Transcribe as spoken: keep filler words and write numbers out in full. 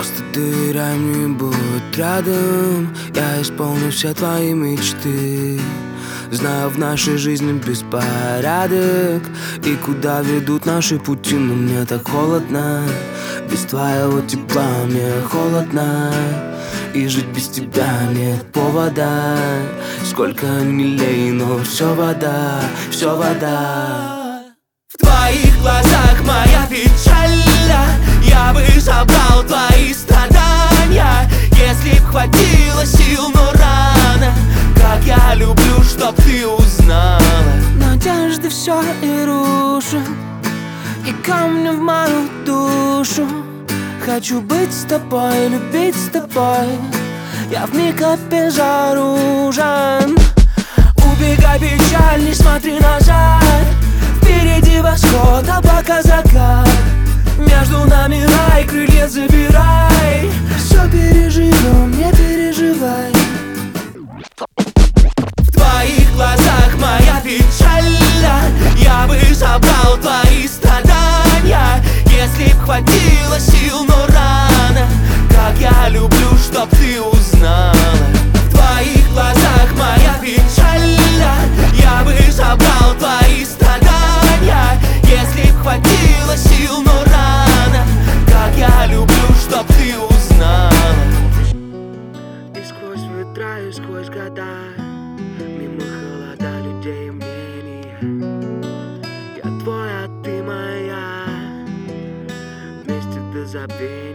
Просто доверяй мне, будь рядом. Я исполню все твои мечты. Знаю, в нашей жизни беспорядок, и куда ведут наши пути, но мне так холодно. Без твоего тепла мне холодно, и жить без тебя нет повода. Сколько милей, но все вода, все вода. В твоих глазах моя печаль. Я бы забрал твои страдания, если б хватило сил, но рано. Как я люблю, чтоб ты узнала. Надежды все и рушат, и камнем в мою душу. Хочу быть с тобой, любить с тобой. Я вмиг обезоружен. Убегай, печаль, не смотри назад. Впереди восход, а пока закат. Между нами рай, крылья забирай. Все переживем, не переживай. В твоих глазах моя печаль. Я бы забрал твои страдания, если б хватило сил, но рано. Как я люблю, чтоб ты узнала. В твоих глазах моя печаль. Я бы забрал твои страдания, если б хватило сил, но рано. Как я люблю, чтоб ты узнала. И сквозь ветра, и сквозь года, мимо холода людей и мнения. Я твой, а ты моя. Вместе до забвения.